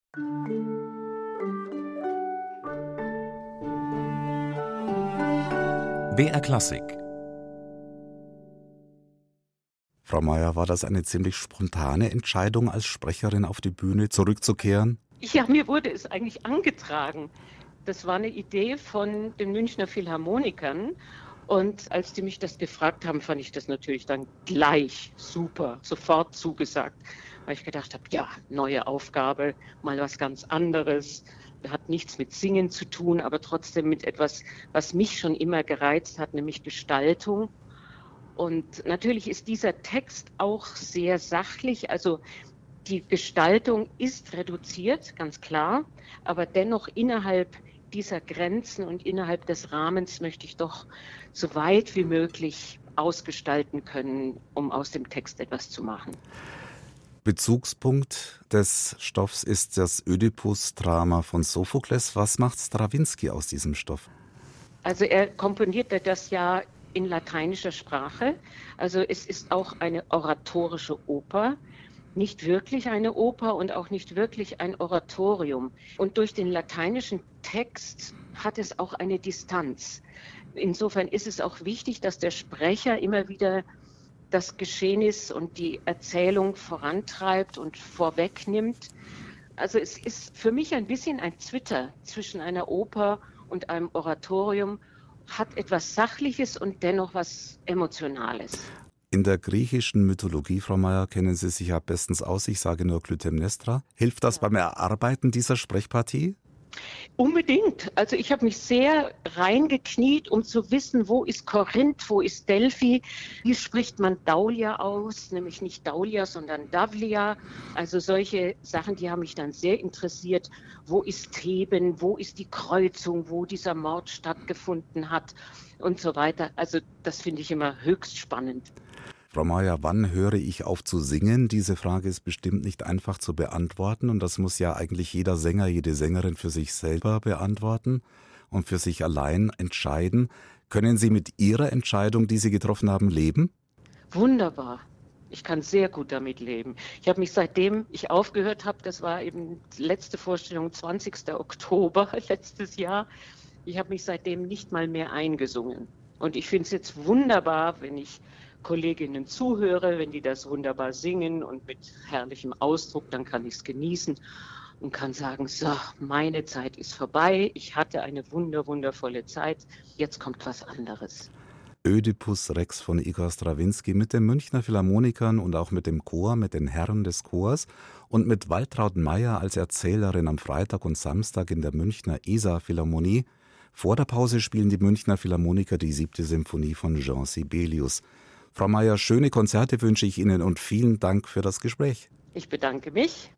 BR Klassik. Frau Meyer, war das eine ziemlich spontane Entscheidung, als Sprecherin auf die Bühne zurückzukehren? Ja, mir wurde es eigentlich angetragen. Das war eine Idee von den Münchner Philharmonikern. Und als die mich das gefragt haben, fand ich das natürlich dann gleich super, sofort zugesagt. Weil ich gedacht habe, ja, neue Aufgabe, mal was ganz anderes. Hat nichts mit Singen zu tun, aber trotzdem mit etwas, was mich schon immer gereizt hat, nämlich Gestaltung. Und natürlich ist dieser Text auch sehr sachlich, also die Gestaltung ist reduziert, ganz klar, aber dennoch innerhalb dieser Grenzen und innerhalb des Rahmens möchte ich doch so weit wie möglich ausgestalten können, um aus dem Text etwas zu machen. Bezugspunkt des Stoffs ist das Ödipus-Drama von Sophokles. Was macht Strawinsky aus diesem Stoff? Also er komponierte das ja in lateinischer Sprache. Also es ist auch eine oratorische Oper. Nicht wirklich eine Oper und auch nicht wirklich ein Oratorium. Und durch den lateinischen Text hat es auch eine Distanz. Insofern ist es auch wichtig, dass der Sprecher immer wieder das Geschehnis und die Erzählung vorantreibt und vorwegnimmt. Also es ist für mich ein bisschen ein Zwitter zwischen einer Oper und einem Oratorium, hat etwas Sachliches und dennoch was Emotionales. In der griechischen Mythologie, Frau Meyer, kennen Sie sich ja bestens aus. Ich sage nur Clytemnestra. Hilft das beim Erarbeiten dieser Sprechpartie? Unbedingt. Also ich habe mich sehr reingekniet, um zu wissen, wo ist Korinth, wo ist Delphi, wie spricht man Daulia aus, nämlich nicht Daulia, sondern Davlia. Also solche Sachen, die haben mich dann sehr interessiert. Wo ist Theben, wo ist die Kreuzung, wo dieser Mord stattgefunden hat und so weiter. Also das finde ich immer höchst spannend. Frau Meyer, wann höre ich auf zu singen? Diese Frage ist bestimmt nicht einfach zu beantworten und das muss ja eigentlich jeder Sänger, jede Sängerin für sich selber beantworten und für sich allein entscheiden. Können Sie mit Ihrer Entscheidung, die Sie getroffen haben, leben? Wunderbar. Ich kann sehr gut damit leben. Ich habe mich, seitdem ich aufgehört habe, das war eben die letzte Vorstellung, 20. Oktober letztes Jahr, ich habe mich seitdem nicht mal mehr eingesungen. Und ich finde es jetzt wunderbar, wenn ich Kolleginnen zuhöre, wenn die das wunderbar singen und mit herrlichem Ausdruck, dann kann ich es genießen und kann sagen, so, meine Zeit ist vorbei, ich hatte eine wundervolle Zeit, jetzt kommt was anderes. Ödipus Rex von Igor Strawinsky mit den Münchner Philharmonikern und auch mit dem Chor, mit den Herren des Chors und mit Waltraud Meyer als Erzählerin am Freitag und Samstag in der Münchner Isar-Philharmonie. Vor der Pause spielen die Münchner Philharmoniker die 7. Symphonie von Jean Sibelius. Frau Meyer, schöne Konzerte wünsche ich Ihnen und vielen Dank für das Gespräch. Ich bedanke mich.